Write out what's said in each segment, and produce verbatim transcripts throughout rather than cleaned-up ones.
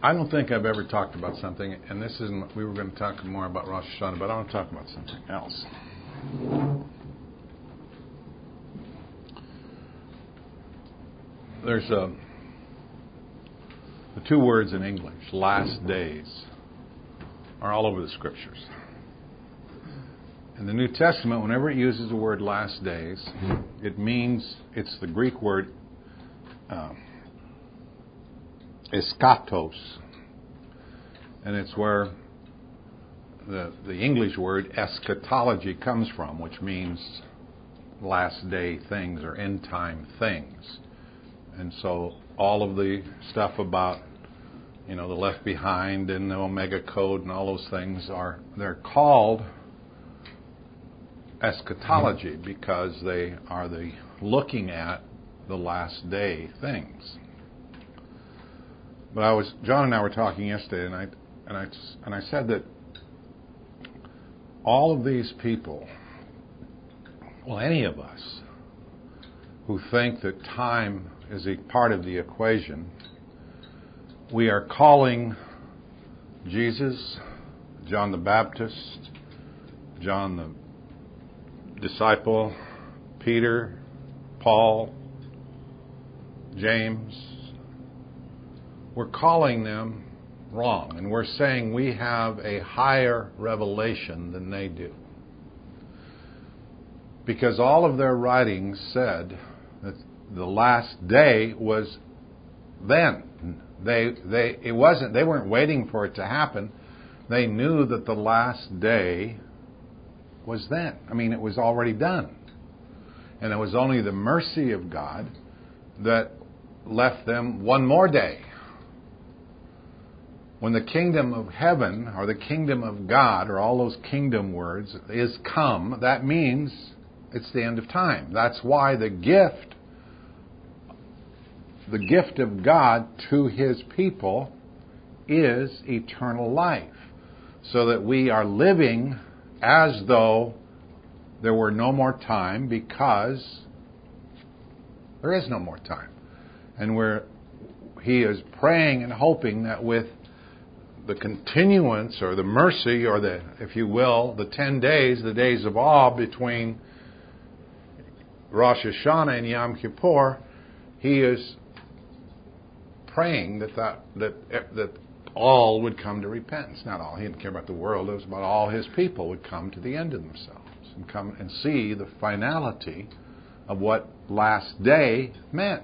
I don't think I've ever talked about something, and this isn't, we were going to talk more about Rosh Hashanah, but I want to talk about something else. There's a, the two words in English, last days, are all over the Scriptures. In the New Testament, whenever it uses the word last days, it means, it's the Greek word uh, eskatos. And it's where the, the English word eschatology comes from, which means last day things or end time things. And so all of the stuff about, you know, the Left Behind and the Omega Code and all those things are, they're called eschatology because they are the looking at the last day things. But I was John and I were talking yesterday, and I and I and I said that all of these people, well, any of us who think that time is a part of the equation, we are calling Jesus, John the Baptist, John the disciple, Peter, Paul, James. We're calling them wrong, and we're saying we have a higher revelation than they do. Because all of their writings said that the last day was then. They they it wasn't they weren't waiting for it to happen. They knew that the last day was then. I mean, it was already done. And it was only the mercy of God that left them one more day. When the kingdom of heaven or the kingdom of God or all those kingdom words is come, that means it's the end of time. That's why the gift, the gift of God to His people is eternal life. So that we are living as though there were no more time, because there is no more time. And we're, he is praying and hoping that with the continuance or the mercy or the, if you will, the ten days, the days of awe between Rosh Hashanah and Yom Kippur, he is praying that that, that, that all would come to repentance. Not all. He didn't care about the world. It was about all His people would come to the end of themselves and come and see the finality of what last day meant.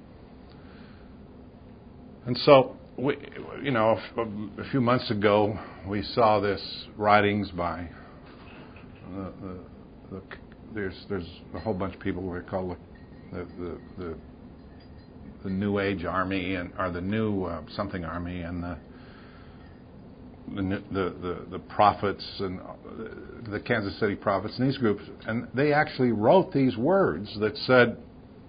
And so, we, you know, a, a few months ago, we saw this writings by the, the, the there's there's a whole bunch of people we call the the the, the New Age Army and or the New uh, something Army and the The, the, the, the prophets and the Kansas City prophets and these groups, and they actually wrote these words that said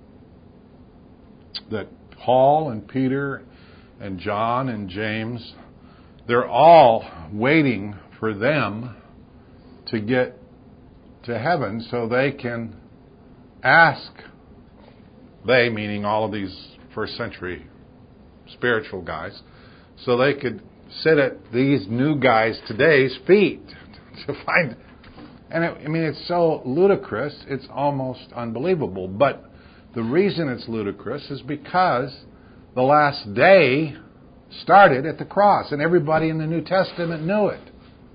that Paul and Peter and John and James, they're all waiting for them to get to heaven so they can ask, they meaning all of these first century spiritual guys, so they could sit at these new guys today's feet to find. And it, I mean, it's so ludicrous, it's almost unbelievable. But the reason it's ludicrous is because the last day started at the cross, and everybody in the New Testament knew it.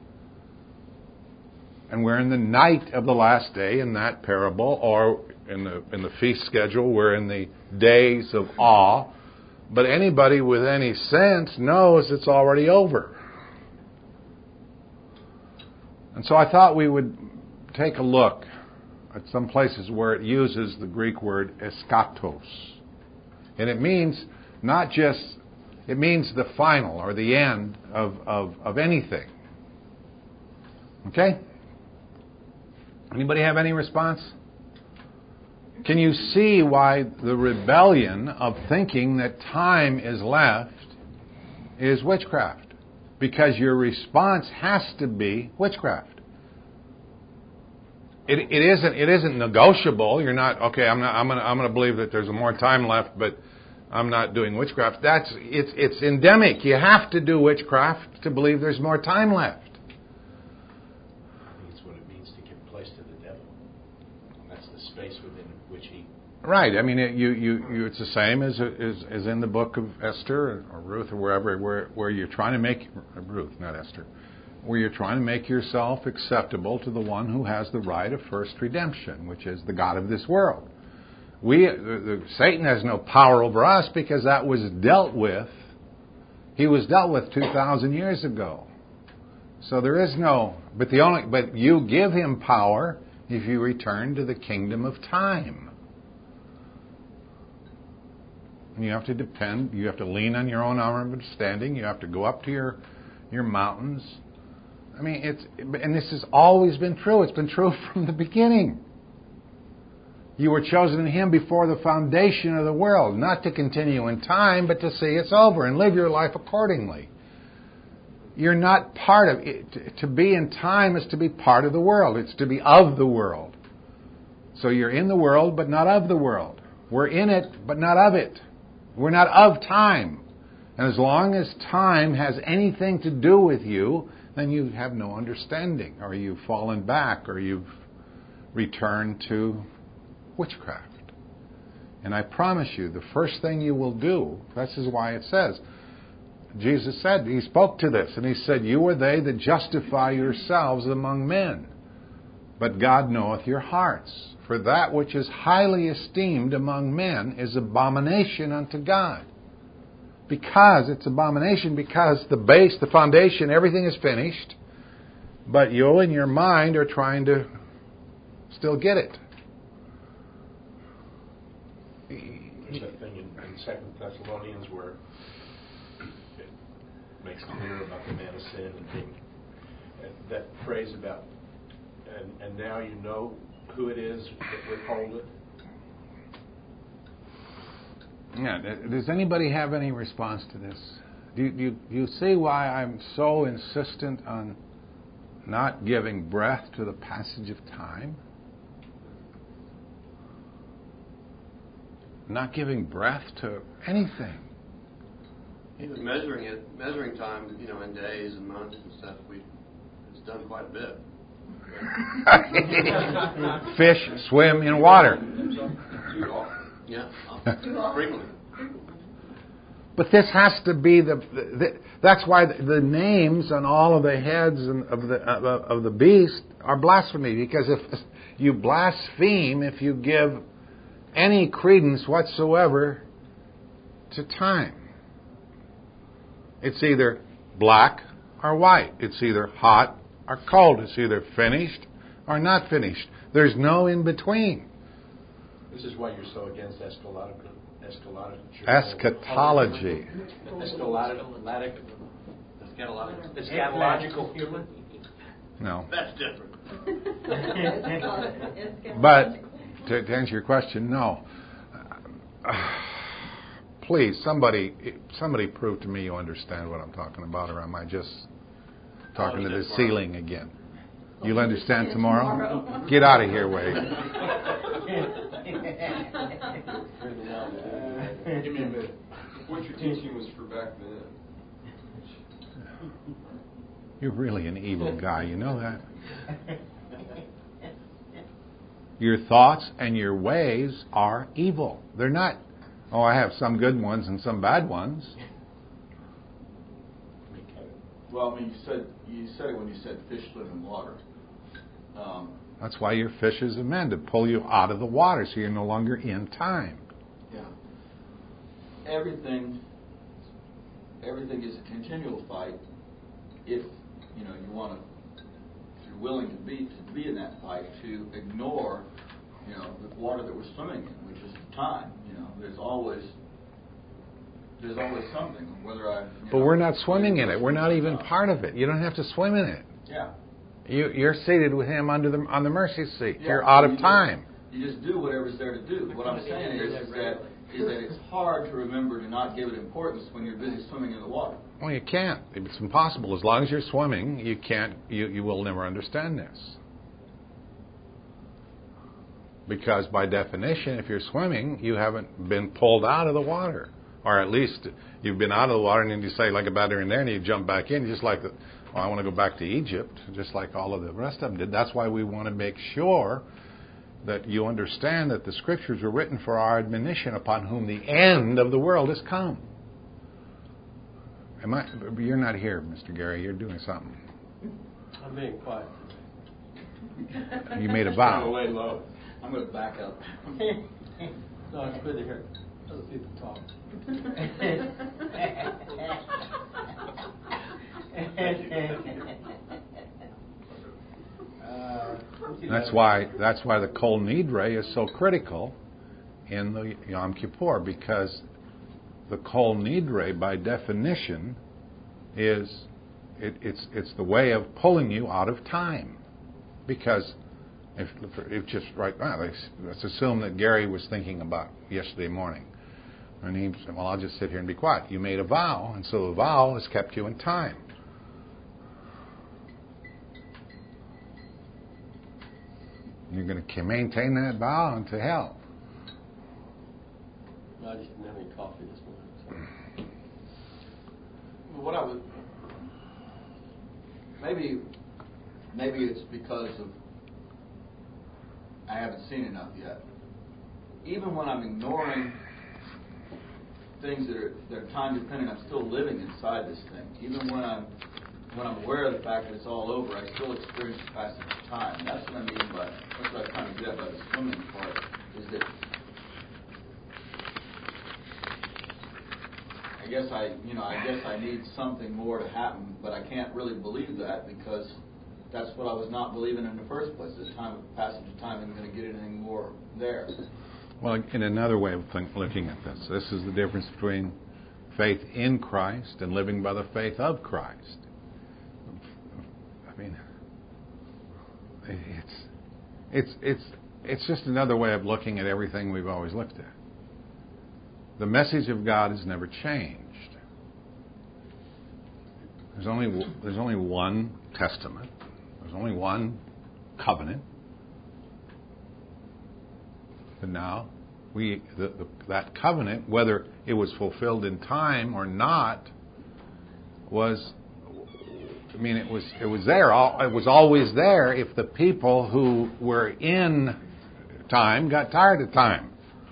And we're in the night of the last day in that parable, or in the in the feast schedule, we're in the days of awe. But anybody with any sense knows it's already over. And so I thought we would take a look at some places where it uses the Greek word eskatos. And it means not just, it means the final or the end of, of, of anything. Okay? Anybody have any response? Can you see why the rebellion of thinking that time is left is witchcraft? Because your response has to be witchcraft. It, it isn't. It isn't negotiable. You're not okay. I'm not. I'm gonna. I'm gonna believe that there's more time left, but I'm not doing witchcraft. That's it's it's endemic. You have to do witchcraft to believe there's more time left. I think it's what it means to give place to the devil. And that's the space within which he... Right. I mean, it, you, you, you, it's the same as, as as in the book of Esther or Ruth or wherever, where where you're trying to make Ruth, not Esther, where you're trying to make yourself acceptable to the one who has the right of first redemption, which is the God of this world. We, the, the, Satan has no power over us because that was dealt with. He was dealt with two thousand years ago. So there is no, but the only, but you give him power if you return to the kingdom of time. You have to depend, you have to lean on your own arm of understanding. You have to go up to your your mountains. I mean, it's, and this has always been true. It's been true from the beginning. You were chosen in him before the foundation of the world, not to continue in time, but to see it's over and live your life accordingly. You're not part of it. To be in time is to be part of the world. It's to be of the world. So you're in the world, but not of the world. We're in it, but not of it. We're not of time. And as long as time has anything to do with you, then you have no understanding, or you've fallen back, or you've returned to witchcraft. And I promise you, the first thing you will do, this is why it says, Jesus said, he spoke to this, and he said, you are they that justify yourselves among men, but God knoweth your hearts. For that which is highly esteemed among men is abomination unto God. Because it's abomination, because the base, the foundation, everything is finished, but you in your mind are trying to still get it. There's that thing in, in Second Thessalonians where it makes clear about the man of sin and being, and that phrase about, and, and now you know who it is that withhold it. Yeah. Does anybody have any response to this? Do you, do you, do you see why I'm so insistent on not giving breath to the passage of time? Not giving breath to anything. Even measuring it, measuring time, you know, in days and months and stuff, we it's done quite a bit. Fish swim in water. Yeah, frequently. But this has to be the, the that's why the, the names on all of the heads and of the of, of the beast are blasphemy, because if you blaspheme if you give any credence whatsoever to time. It's either black or white. It's either hot or cold. It's either finished or not finished. There's no in between. This is why you're so against eschatological eschatology. Eschatology. Eschatological. Eschatological humor. No. That's different. But to, to answer your question, no. Uh, please, somebody, somebody prove to me you understand what I'm talking about, or am I just talking to the ceiling again? You'll understand tomorrow? Get out of here, Wade. Give me a minute. What you're teaching was for back then. You're really an evil guy, you know that? Your thoughts and your ways are evil. They're not, oh, I have some good ones and some bad ones. Well, I mean, you said you said it when you said fish live in water. Um, That's why your fish is a man, to pull you out of the water so you're no longer in time. yeah. Everything, everything is a continual fight. If you know you want to, if you're willing to be to be in that fight, to ignore, you know, the water that we're swimming in, which is time. You know, there's always. There's always something, whether I... But know, we're not swimming in it. We're not even part of it. You don't have to swim in it. Yeah. You, you're seated with him under the on the mercy seat. Yeah, you're out of you time. Just, you just do whatever's there to do. What I'm saying is, is that is that it's hard to remember to not give it importance when you're busy swimming in the water. Well, you can't. It's impossible. As long as you're swimming, you can't. You, you will never understand this. Because by definition, if you're swimming, you haven't been pulled out of the water. Or at least you've been out of the water and then you say, like, about in there, and you jump back in, just like, the, well, I want to go back to Egypt, just like all of the rest of them did. That's why we want to make sure that you understand that the Scriptures were written for our admonition, upon whom the end of the world has come. Am I, you're not here, Mister Gary. You're doing something. I'm being quiet. You made a vow. Lay low. I'm going to back up. No, it's good to hear other people talk. That's why that's why the Kol Nidre is so critical in the Yom Kippur, because the Kol Nidre, by definition, is it, it's it's the way of pulling you out of time. Because if, if just right now, let's, let's assume that Gary was thinking about yesterday morning, and he said, "Well, I'll just sit here and be quiet." You made a vow, and so the vow has kept you in time. You're going to maintain that vow unto hell. No, I just didn't have any coffee this morning. So. What I would maybe maybe it's because of I haven't seen enough yet. Even when I'm ignoring things that are that are time dependent, I'm still living inside this thing. Even when I'm when I'm aware of the fact that it's all over, I still experience the passage of time. And that's what I mean by that's what I'm trying to get at by the swimming part, is that I guess I, you know, I guess I need something more to happen, but I can't really believe that because that's what I was not believing in the first place. The time of passage of time isn't going to get anything more there. Well, in another way of think, looking at this, this is the difference between faith in Christ and living by the faith of Christ. I mean, it's it's it's it's just another way of looking at everything we've always looked at. The message of God has never changed. There's only there's only one testament. There's only one covenant. And now, we the, the, that covenant, whether it was fulfilled in time or not, was. I mean, it was it was there. It was always there. If the people who were in time got tired of time.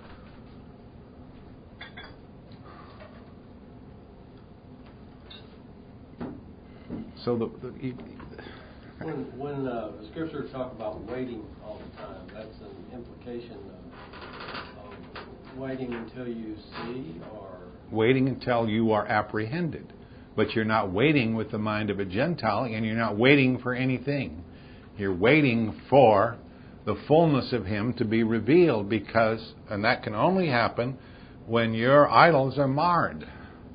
So the, the you, when when uh, the scriptures talk about waiting all the time, that's an implication of, of waiting until you see, or waiting until you are apprehended. But you're not waiting with the mind of a Gentile, and you're not waiting for anything. You're waiting for the fullness of Him to be revealed, because, and that can only happen when your idols are marred.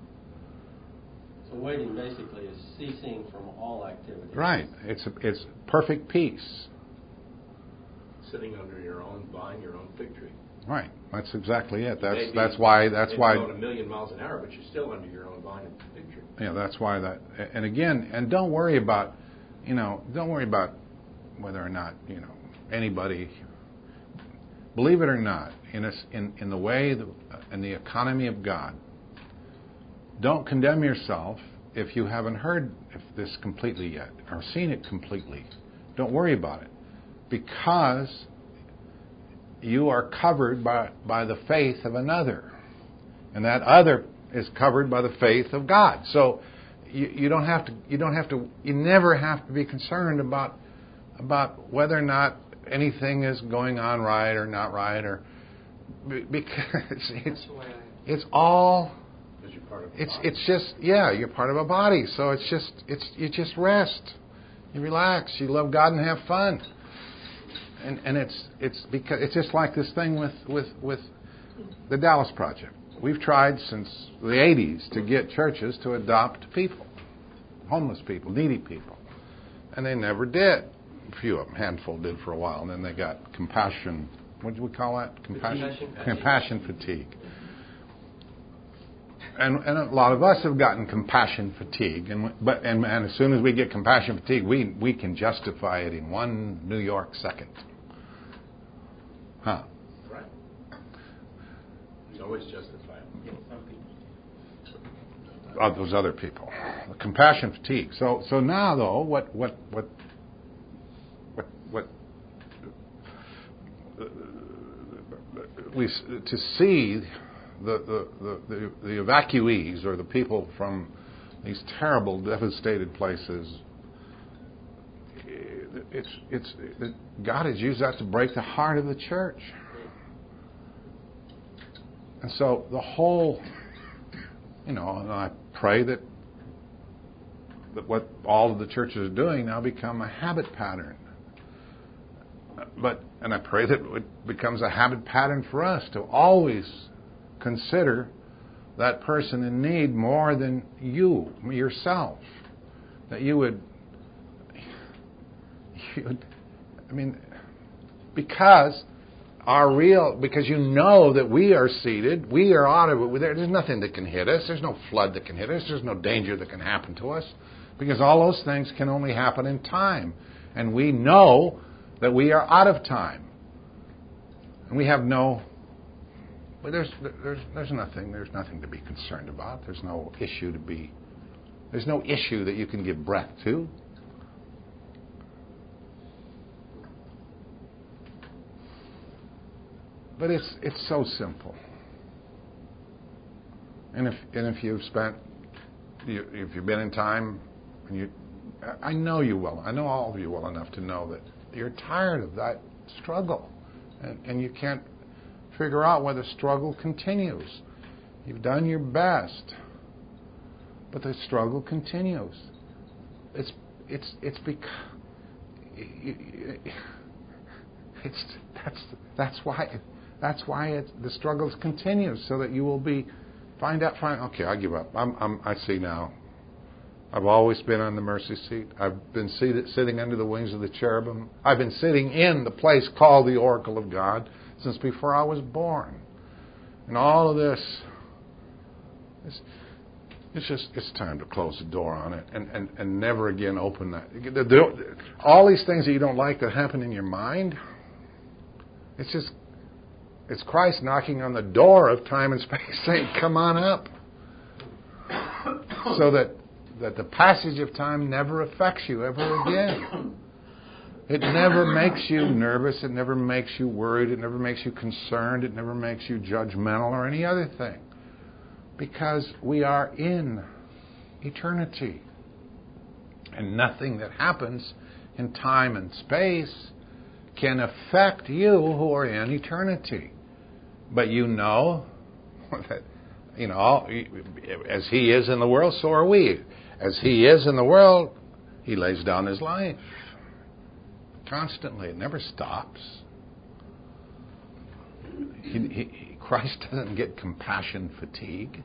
So waiting basically is ceasing from all activity. Right. It's a, it's perfect peace. Sitting under your own vine, your own fig tree. Right. That's exactly it. That's Maybe, that's why that's maybe why. going a million miles an hour, but you're still under your own vine and fig tree. Yeah, that's why that. And again, and don't worry about, you know, don't worry about whether or not, you know, anybody. Believe it or not, in a, in in the way the, in the economy of God. Don't condemn yourself if you haven't heard this completely yet or seen it completely. Don't worry about it, because you are covered by, by the faith of another. And that other is covered by the faith of God. So you, you don't have to you don't have to you never have to be concerned about about whether or not anything is going on right or not right, or because it's it's all You're part of it's body. it's just yeah, you're part of a body. So it's just it's you just rest. You relax, you love God and have fun. And and it's it's because it's just like this thing with, with, with the Dallas Project. We've tried since the eighties to get churches to adopt people, homeless people, needy people, and they never did. A few of them, a handful did for a while, and then they got compassion. What do we call that? Compassion. Fatigue. Compassion fatigue. And and a lot of us have gotten compassion fatigue, and but and, and as soon as we get compassion fatigue, we we can justify it in one New York second. Huh? Right. It's always justifiable. uh, those other people. Compassion fatigue. So so now though, what what what what what uh, we to see the the, the the the evacuees or the people from these terrible, devastated places. It's it's it, God has used that to break the heart of the church. And so the whole, you know, and I pray that that what all of the churches are doing now become a habit pattern. But and I pray that it becomes a habit pattern for us to always consider that person in need more than you, yourself. That you would, you would I mean, because our real, because you know that we are seated, we are out of it. There's nothing that can hit us. There's no flood that can hit us. There's no danger that can happen to us. Because all those things can only happen in time. And we know that we are out of time. And we have no, but there's there's there's nothing there's nothing to be concerned about. There's no issue to be, there's no issue that you can give breath to. But it's it's so simple. And if and if you've spent, you, if you've been in time, and you, I know you well. I know all of you well enough to know that you're tired of that struggle, and, and you can't figure out why the struggle continues. You've done your best, but the struggle continues. It's it's it's because it's that's that's why that's why it, the struggle continues, so that you will be find out find okay I give up. I'm, I'm I see now. I've always been on the mercy seat. I've been seated, sitting under the wings of the cherubim. I've been sitting in the place called the oracle of God since before I was born. And all of this, it's, it's just, it's time to close the door on it and, and, and never again open that. The, the, all these things that you don't like that happen in your mind, it's just, it's Christ knocking on the door of time and space saying, come on up. So that that the passage of time never affects you ever again. It never makes you nervous. It never makes you worried. It never makes you concerned. It never makes you judgmental or any other thing. Because we are in eternity. And nothing that happens in time and space can affect you who are in eternity. But you know that, you know, as He is in the world, so are we. As He is in the world, He lays down His life constantly. It never stops. He, he, Christ doesn't get compassion fatigue.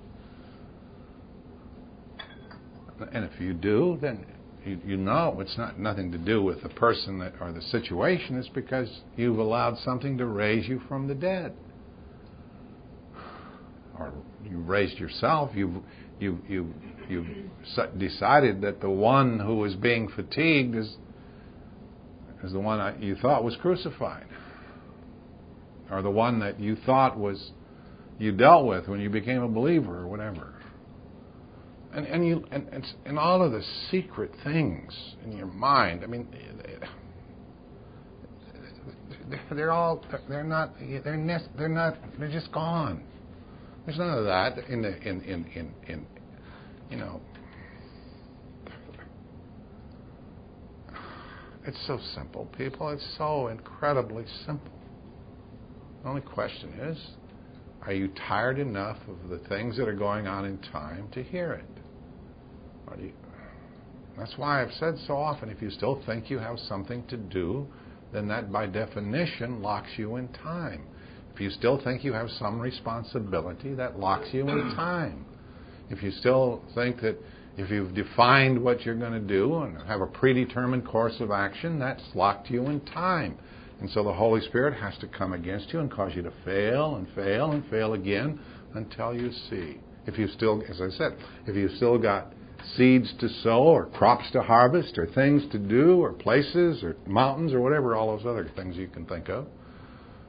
And if you do, then you, you know it's not nothing to do with the person that, or the situation. It's because you've allowed something to raise you from the dead. Or you've raised yourself. You've you you you've decided that the one who was being fatigued is is the one you thought was crucified, or the one that you thought was you dealt with when you became a believer, or whatever. And and you and and, and all of the secret things in your mind. I mean, they're all they're not they're nest, they're not they're just gone. There's none of that in the in in in, in you know. It's so simple, people. It's so incredibly simple. The only question is, are you tired enough of the things that are going on in time to hear it? Or do you, that's why I've said so often, if you still think you have something to do, then that by definition locks you in time. If you still think you have some responsibility, that locks you in time. If you still think that if you've defined what you're going to do and have a predetermined course of action, that's locked you in time. And so the Holy Spirit has to come against you and cause you to fail and fail and fail again until you see. If you still, as I said, if you've still got seeds to sow or crops to harvest or things to do or places or mountains or whatever, all those other things you can think of,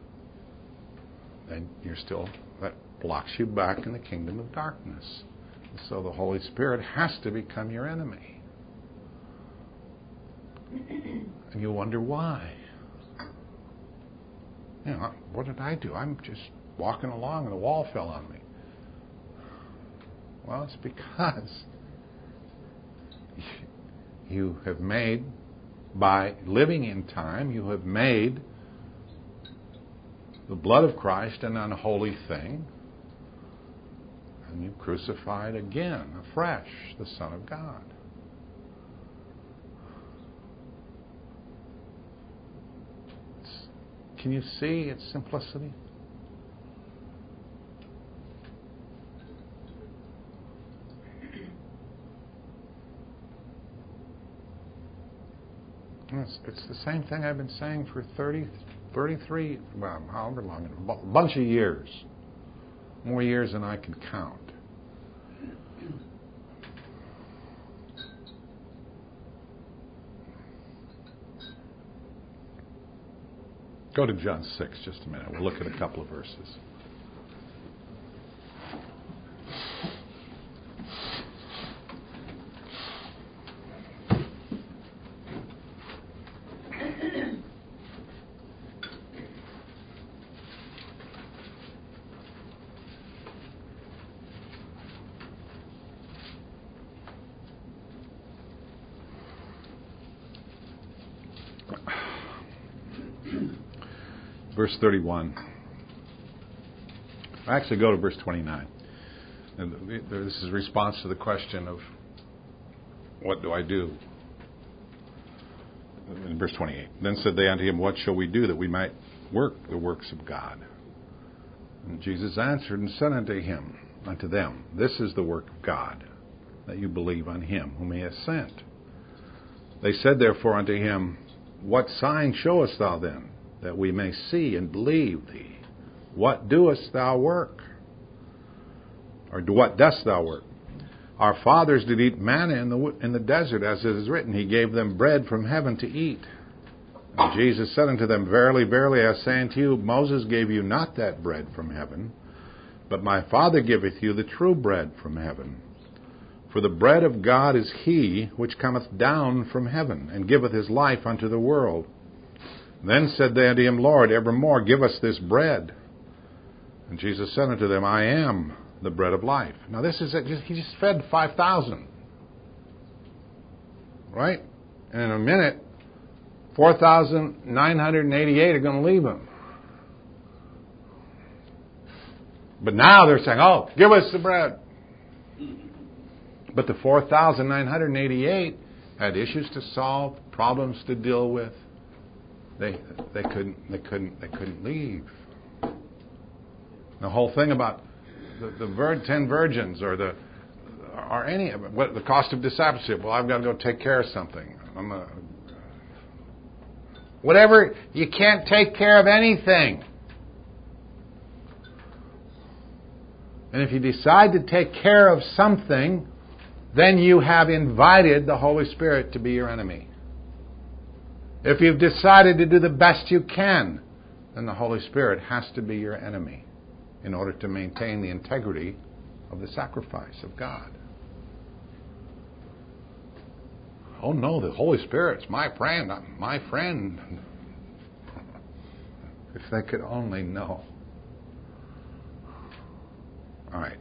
then you're still, that blocks you back in the kingdom of darkness. So the Holy Spirit has to become your enemy. And you wonder why. You know, what did I do? I'm just walking along and a wall fell on me. Well, it's because you have made, by living in time, you have made the blood of Christ an unholy thing, and you crucified again, afresh, the Son of God. Can you see its simplicity? It's, it's the same thing I've been saying for thirty, thirty-three, well, however long, a bunch of years. More years than I can count. Go to John six just a minute. We'll look at a couple of verses. Verse thirty-one. Actually, go to verse twenty-nine. And this is a response to the question of, what do I do? In verse twenty-eight. Then said they unto him, what shall we do that we might work the works of God? And Jesus answered and said unto him, unto them, this is the work of God, that you believe on him whom he has sent. They said therefore unto him, what sign showest thou then, that we may see and believe thee? What doest thou work? Or what dost thou work? Our fathers did eat manna in the in the desert, as it is written, he gave them bread from heaven to eat. And Jesus said unto them, verily, verily, I say unto you, Moses gave you not that bread from heaven, but my Father giveth you the true bread from heaven. For the bread of God is he which cometh down from heaven, and giveth his life unto the world. Then said they unto him, Lord, evermore give us this bread. And Jesus said unto them, I am the bread of life. Now this is, it. He just fed five thousand. Right? And in a minute, four thousand nine hundred eighty-eight are going to leave him. But now they're saying, oh, give us the bread. But the four thousand nine hundred eighty-eight had issues to solve, problems to deal with. They they couldn't they couldn't they couldn't leave. The whole thing about the, the vir- ten virgins or the or any what the cost of discipleship. Well, I've got to go take care of something. I'm a, whatever. You can't take care of anything. And if you decide to take care of something, then you have invited the Holy Spirit to be your enemy. If you've decided to do the best you can, then the Holy Spirit has to be your enemy in order to maintain the integrity of the sacrifice of God. Oh no, the Holy Spirit's my friend, my friend. If they could only know. All right.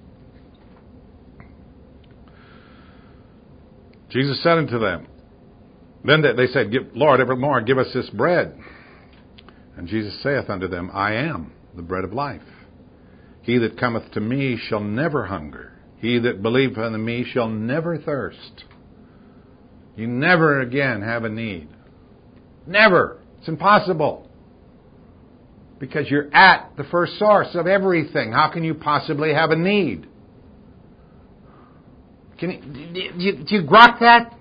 Jesus said unto them, then they said, Lord, evermore give us this bread. And Jesus saith unto them, I am the bread of life. He that cometh to me shall never hunger. He that believeth on me shall never thirst. You never again have a need. Never. It's impossible. Because you're at the first source of everything. How can you possibly have a need? Can you, do, you, do you grok that?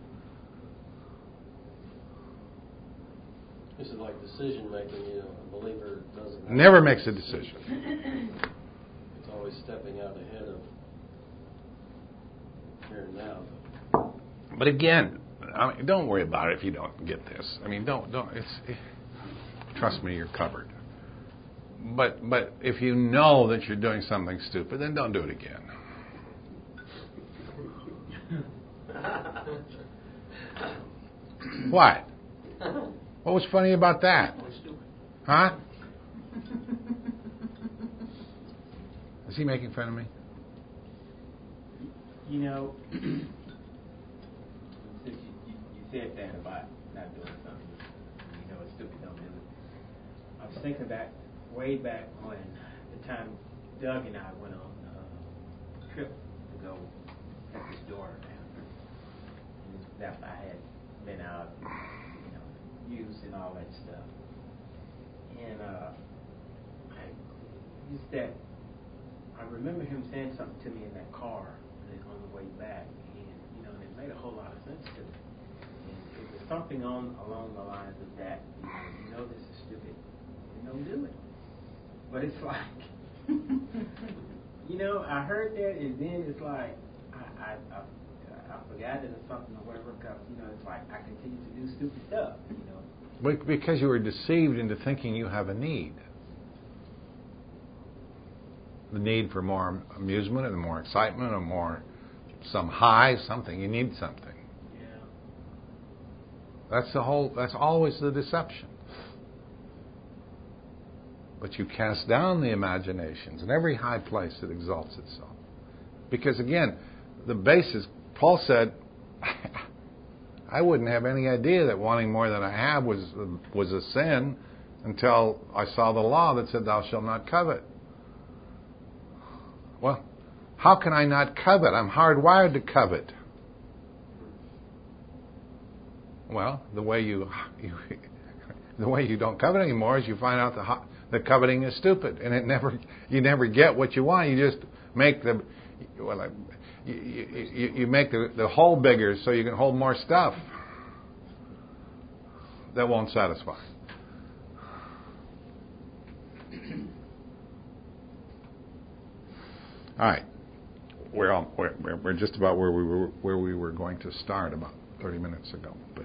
This is like decision making. You know, a believer doesn't never makes a decision. It's always stepping out ahead of here and now. But again, I mean, don't worry about it if you don't get this. I mean, don't don't. It's it, trust me, you're covered. But but if you know that you're doing something stupid, then don't do it again. What? What was funny about that? Huh? Is he making fun of me? You know, since you, you, you said that about not doing something, you know, it's stupid, don't do it. I was thinking back, way back when the time Doug and I went on a trip to go help his daughter down. And after I had been out, you know, used and all that stuff. And uh, I used that. I remember him saying something to me in that car on the way back, and you know, and it made a whole lot of sense to me. And it was something on along the lines of that. You know, you know this is stupid, and don't do it. But it's like, you know, I heard that, and then it's like I I, I, I forgot it or something or whatever. Because you know, it's like I continue to do stupid stuff. You know, because you were deceived into thinking you have a need. The need for more amusement and more excitement or more some high, something. You need something. Yeah. That's the whole, that's always the deception. But you cast down the imaginations in every high place that exalts itself. Because again, the basis, Paul said, I wouldn't have any idea that wanting more than I have was, was a sin until I saw the law that said, thou shalt not covet. Well, how can I not covet? I'm hardwired to covet. Well, the way you, you the way you don't covet anymore is you find out the the coveting is stupid, and it never you never get what you want. You just make the well, you, you, you make the, the hole bigger so you can hold more stuff. That won't satisfy. All right, we're, all, we're we're just about where we were where we were going to start about thirty minutes ago. But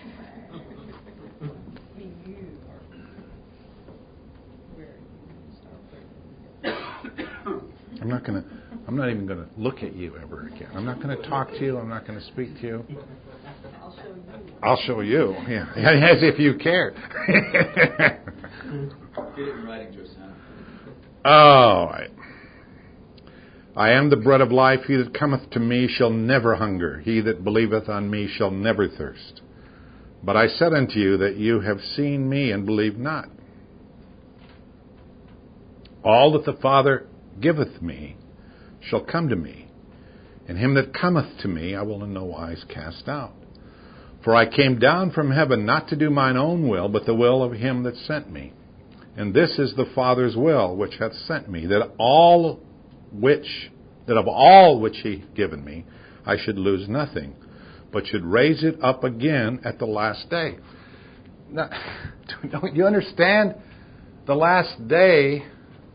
I'm not gonna. I'm not even going to look at you ever again. I'm not going to talk to you. I'm not going to speak to you. I'll show you. I'll show you. Yeah, as if you care. Get it in writing, Josiah. All right. I am the bread of life. He that cometh to me shall never hunger. He that believeth on me shall never thirst. But I said unto you that you have seen me and believe not. All that the Father giveth me shall come to me, and him that cometh to me I will in no wise cast out. For I came down from heaven not to do mine own will, but the will of him that sent me. And this is the Father's will which hath sent me, that all which that of all which he hath given me I should lose nothing, but should raise it up again at the last day. Now, don't you understand? The last day,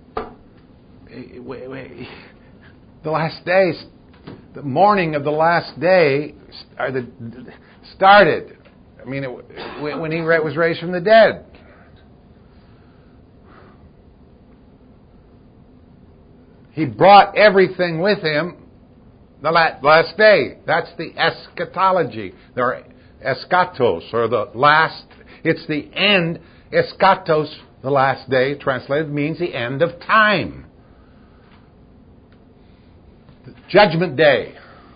the last day, the morning of the last day, are the started. I mean, it, when he was raised from the dead. He brought everything with him the last day. That's the eschatology, or eschatos, or the last. It's the end. Eschatos, the last day, translated, means the end of time. The judgment day.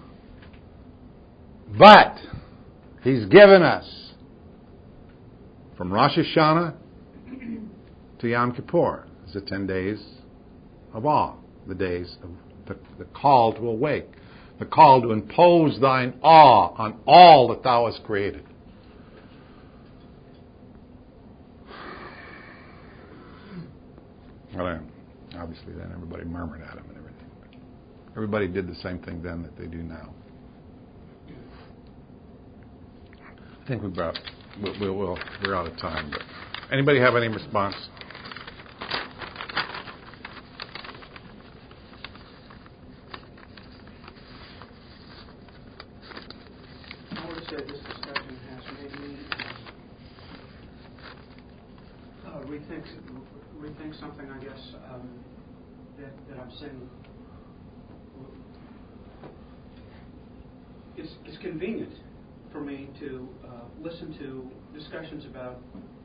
But he's given us from Rosh Hashanah to Yom Kippur. It's the ten days of awe. The days of the, the call to awake, the call to impose thine awe on all that thou hast created. Well, obviously then everybody murmured at him and everything. Everybody did the same thing then that they do now. I think we're about, we'll, we'll, we're out of time. But anybody have any response? This discussion has made me uh, rethink, rethink something, I guess, um, that, that I'm saying. it's, it's convenient for me to uh, listen to discussions about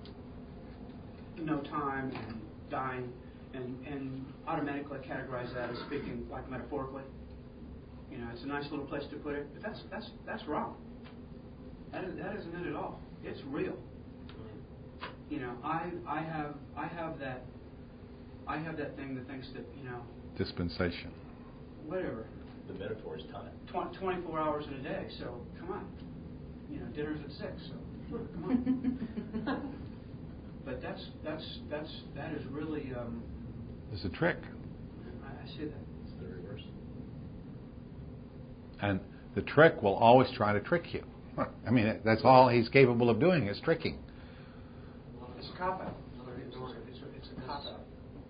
no time and dying, and, and automatically categorize that as speaking like metaphorically. You know, it's a nice little place to put it, but that's that's that's wrong. That is, that isn't it at all. It's real. You know, I I have I have that I have that thing that thinks that, you know, Dispensation. whatever. The metaphor is time. Tw- twenty-four hours in a day, so come on. You know, dinner's at six, so sure, come on. But that's that's that's that is really um, It's a trick. I, I see that. It's the reverse. And the trick will always try to trick you. I mean, that's all he's capable of doing is tricking. It's a cop out. It's a, it's a, it's a cop out.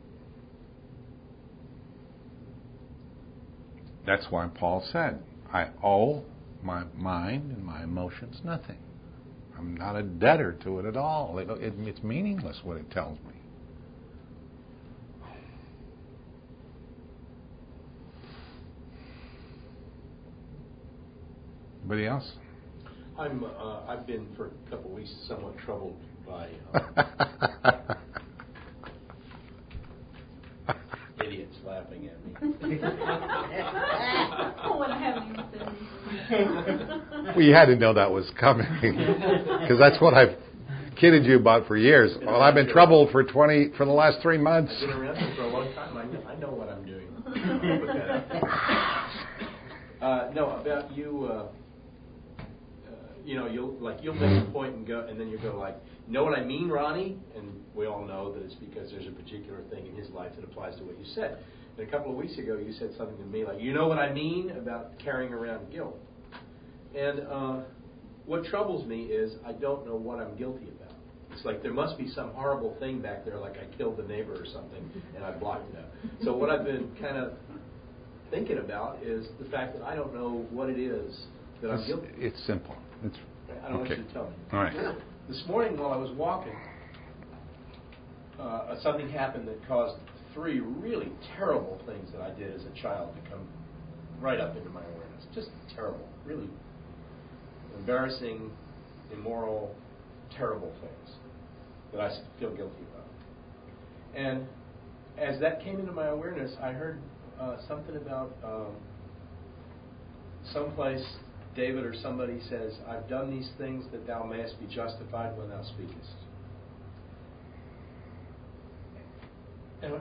That's why Paul said, I owe my mind and my emotions nothing. I'm not a debtor to it at all. It, it, it's meaningless what it tells me. Anybody else? I'm. Uh, I've been for a couple of weeks somewhat troubled by um, idiots laughing at me. Oh, and I haven't even said anything. Well, you had to know that was coming, because that's what I've kidded you about for years. Well, I've been troubled for twenty for the last three months. I've been around here for a long time. I know, I know what I'm doing. uh, no, about you. Uh, You know, you'll like you'll make a point and go, and then you go like, "Know what I mean, Ronnie?" And we all know that it's because there's a particular thing in his life that applies to what you said. And a couple of weeks ago, you said something to me like, "You know what I mean about carrying around guilt." And uh, what troubles me is I don't know what I'm guilty about. It's like there must be some horrible thing back there, like I killed the neighbor or something, and I blocked it out. So what I've been kind of thinking about is the fact that I don't know what it is that I'm It's, guilty. it's simple. It's I don't okay. want you to tell me. All right. This morning while I was walking, uh, something happened that caused three really terrible things that I did as a child to come right up into my awareness. Just terrible, really embarrassing, immoral, terrible things that I feel guilty about. And as that came into my awareness, I heard uh, something about um, someplace David or somebody says, I've done these things that thou mayest be justified when thou speakest. And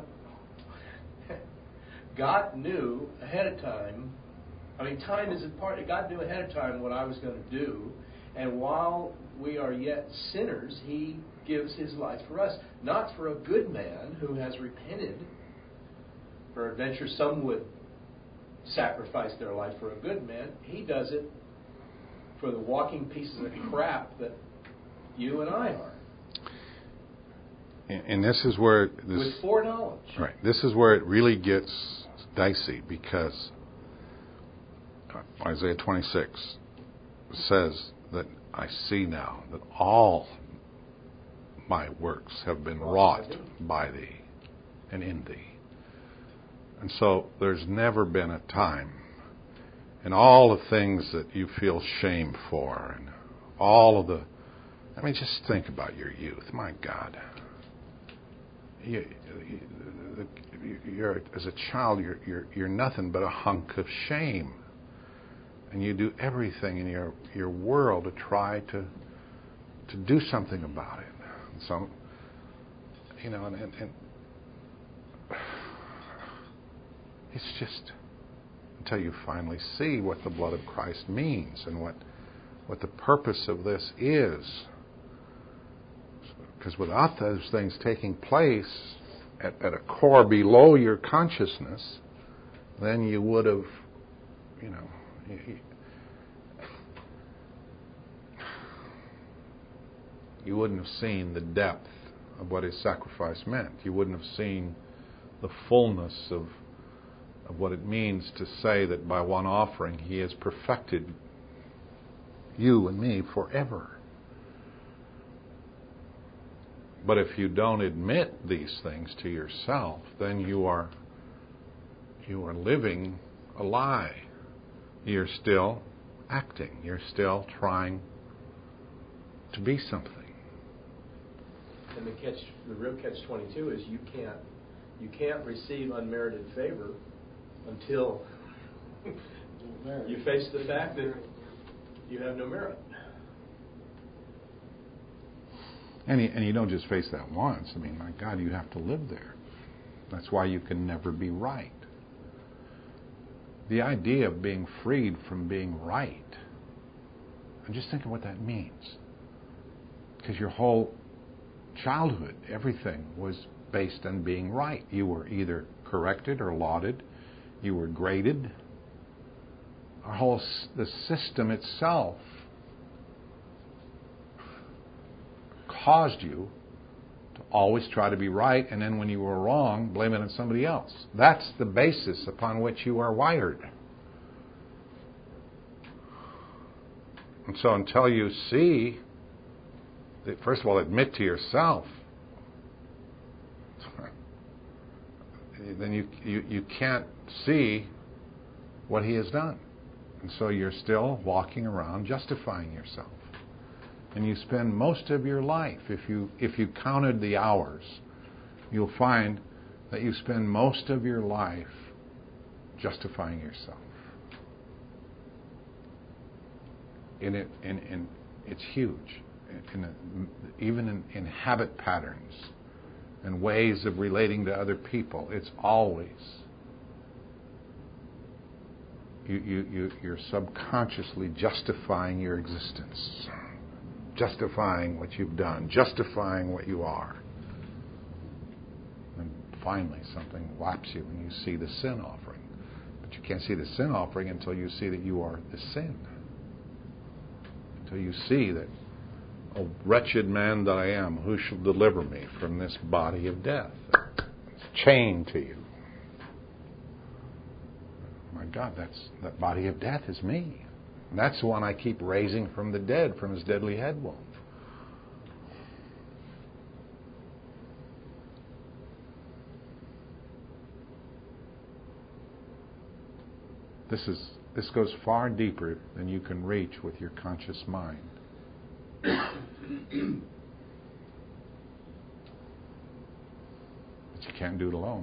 God knew ahead of time, I mean, time is a part, God knew ahead of time what I was going to do, and while we are yet sinners, He gives His life for us. Not for a good man who has repented. Peradventure, some would sacrifice their life for a good man. He does it for the walking pieces of crap that you and I are. And, and this is where this, with foreknowledge. Right. This is where it really gets dicey, because Isaiah twenty-six says that I see now that all my works have been wrought by thee and in thee. And so there's never been a time, and all the things that you feel shame for, and all of the, I mean, just think about your youth. My God. You, you, you're, as a child, you're, you're, you're nothing but a hunk of shame. And you do everything in your, your world to try to to do something about it. And so, you know, and, and, and it's just until you finally see what the blood of Christ means and what what the purpose of this is. Because without those things taking place at, at a core below your consciousness, then you would have, you know, you, you wouldn't have seen the depth of what His sacrifice meant. You wouldn't have seen the fullness of of what it means to say that by one offering He has perfected you and me forever. But if you don't admit these things to yourself, then you are you are living a lie. You're still acting. You're still trying to be something. And the catch, the real catch twenty-two is you can't, you can't receive unmerited favor until you face the fact that you have no merit. And you, and you don't just face that once. I mean, my God, you have to live there. That's why you can never be right. The idea of being freed from being right, and just think of what that means. Because your whole childhood, everything was based on being right. You were either corrected or lauded. You were graded. Our whole, the system itself caused you to always try to be right, and then when you were wrong, blame it on somebody else. That's the basis upon which you are wired. And so until you see, that, first of all, admit to yourself, then you, you, you can't see what he has done. And so you're still walking around justifying yourself. And you spend most of your life, if you if you counted the hours, you'll find that you spend most of your life justifying yourself. In it, in, in it's huge. In, in, even in, in habit patterns and ways of relating to other people, it's always you you, you you're subconsciously justifying your existence. Justifying what you've done, justifying what you are. And finally, something whaps you and you see the sin offering. But you can't see the sin offering until you see that you are the sin. Until you see that, oh, wretched man that I am, who shall deliver me from this body of death? It's chained to you. My God, that's that body of death is me. And that's the one I keep raising from the dead, from his deadly head wound. This is this goes far deeper than you can reach with your conscious mind. But you can't do it alone.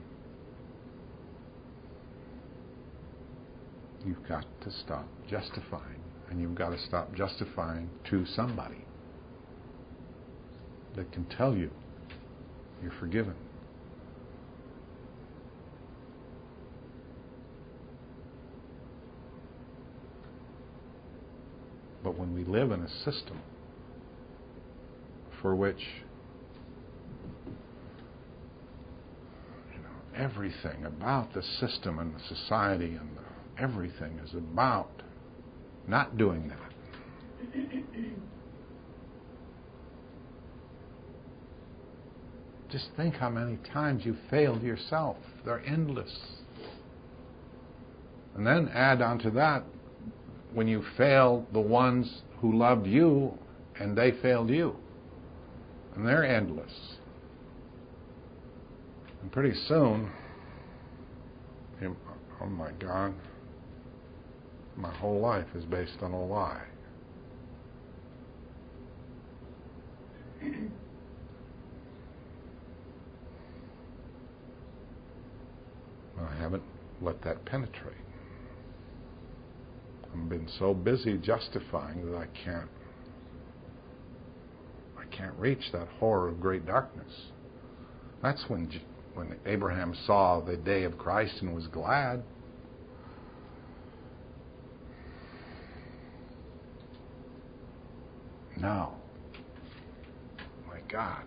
You've got to stop justifying. And you've got to stop justifying to somebody that can tell you you're forgiven. But when we live in a system for which you know, everything about the system and the society and the everything is about not doing that. Just think how many times you failed yourself. They're endless. And then add onto that when you failed the ones who loved you and they failed you. And they're endless. And pretty soon, you, oh my God, my whole life is based on a lie. I haven't let that penetrate. I've been so busy justifying that I can't I can't reach that horror of great darkness. That's when when Abraham saw the day of Christ and was glad. Now, my God,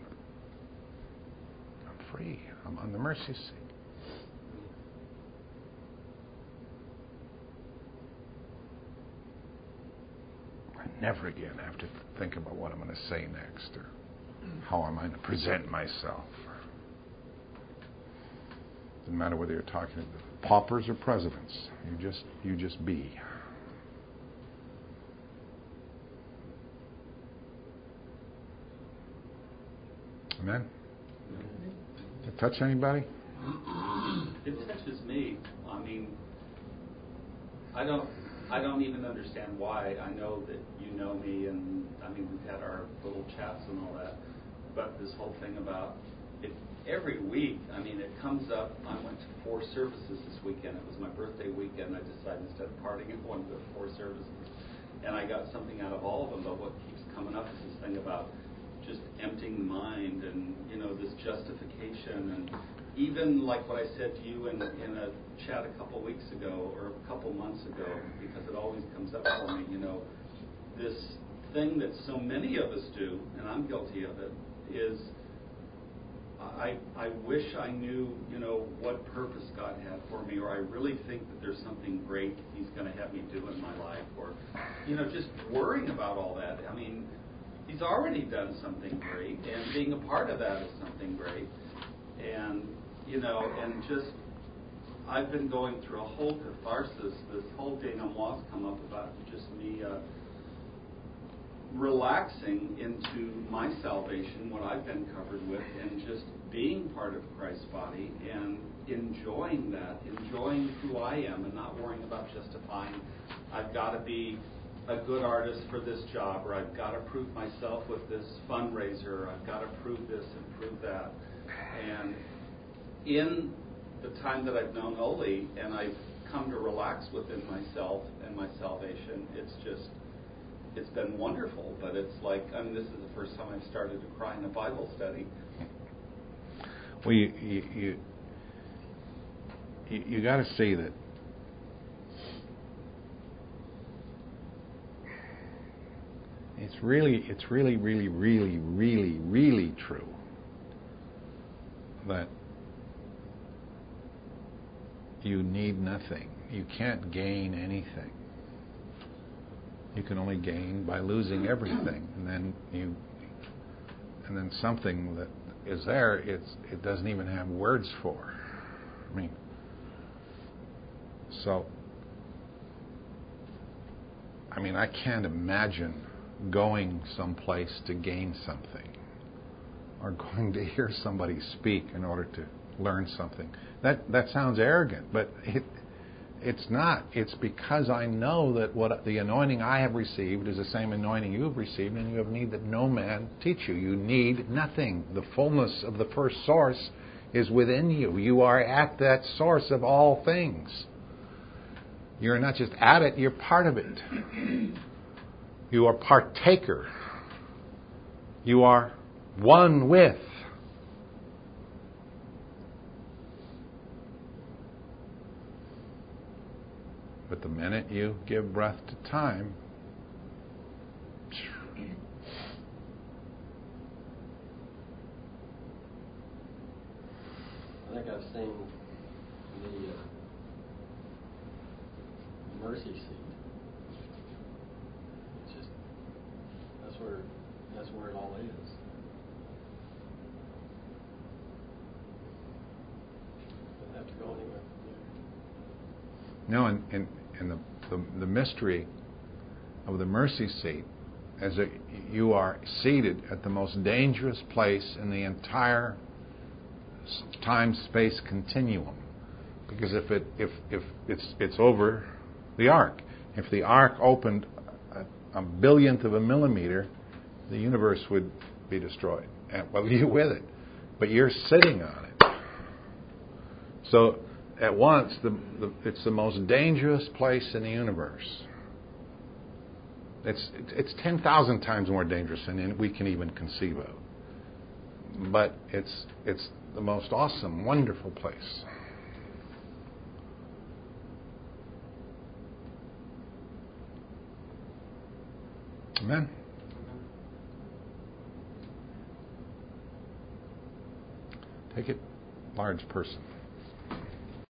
I'm free. I'm on the mercy seat. I never again have to think about what I'm going to say next or how am I going to present myself. Doesn't matter whether you're talking to paupers or presidents. You just you just be. Amen? Did it touch anybody? It touches me. I mean, I don't I don't even understand why. I know that you know me, and I mean, we've had our little chats and all that. But this whole thing about it, every week, I mean, it comes up. I went to four services this weekend. It was my birthday weekend. I decided instead of partying, I wanted to go to four services. And I got something out of all of them, but what keeps coming up is this thing about just emptying the mind and, you know, this justification. And even like what I said to you in, in a chat a couple weeks ago or a couple months ago, because it always comes up for me, you know, this thing that so many of us do, and I'm guilty of it, is I, I wish I knew, you know, what purpose God had for me, or I really think that there's something great He's going to have me do in my life, or, you know, just worrying about all that. I mean, He's already done something great, and being a part of that is something great. And, you know, and just, I've been going through a whole catharsis. This whole denouement's come up about just me uh, relaxing into my salvation, what I've been covered with, and just being part of Christ's body and enjoying that, enjoying who I am and not worrying about justifying, I've got to be a good artist for this job, or I've got to prove myself with this fundraiser, or I've got to prove this and prove that. And in the time that I've known Ole and I've come to relax within myself and my salvation, it's just, it's been wonderful. But it's like, I mean, this is the first time I've started to cry in a Bible study. Well, you you you, you, you got to see that it's really, it's really, really, really, really, really true that you need nothing. You can't gain anything. You can only gain by losing everything, and then you, and then something that is there, it's it doesn't even have words for. I mean, so I mean, I can't imagine going someplace to gain something, or going to hear somebody speak in order to learn something. That that sounds arrogant, but it it's not. It's because I know that what the anointing I have received is the same anointing you have received, and you have need that no man teach you. You need nothing. The fullness of the first source is within you. You are at that source of all things. You're not just at it, you're part of it. You are partaker. You are one with. But the minute you give breath to time, I think I've seen the uh, mercy seat. It's just, that's where that's where it all is. Don't have to go anywhere from there. no, and, and, and the, the the mystery of the mercy seat is that you are seated at the most dangerous place in the entire time-space continuum. Because if it if if it's it's over the arc, if the arc opened a, a billionth of a millimeter, the universe would be destroyed. And well, you with it, but you're sitting on it. So at once, the, the it's the most dangerous place in the universe. It's it's ten thousand times more dangerous than we can even conceive of. But it's it's the most awesome, wonderful place. Amen. Take it, large person.